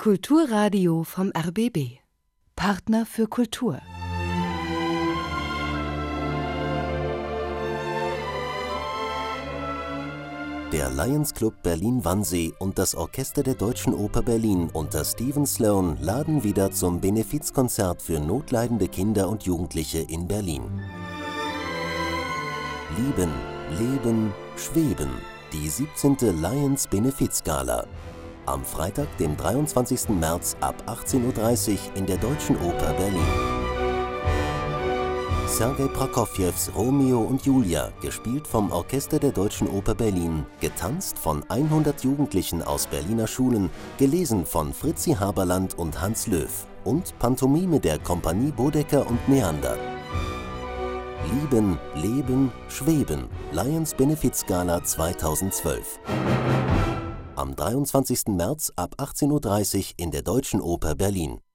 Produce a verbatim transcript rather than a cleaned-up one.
Kulturradio vom R B B. Partner für Kultur. Der Lions Club Berlin-Wannsee und das Orchester der Deutschen Oper Berlin unter Stephen Sloan laden wieder zum Benefizkonzert für notleidende Kinder und Jugendliche in Berlin. Lieben, Leben, Schweben, die siebzehnte Lions Benefizgala. Am Freitag, dem dreiundzwanzigsten März ab achtzehn Uhr dreißig in der Deutschen Oper Berlin. Sergei Prokofjews Romeo und Julia, gespielt vom Orchester der Deutschen Oper Berlin, getanzt von hundert Jugendlichen aus Berliner Schulen, gelesen von Fritzi Haberland und Hans Löw und Pantomime der Kompanie Bodecker und Neander. Lieben, Leben, Schweben, Lions Benefizgala zweitausendzwölf. Am dreiundzwanzigsten März ab achtzehn Uhr dreißig in der Deutschen Oper Berlin.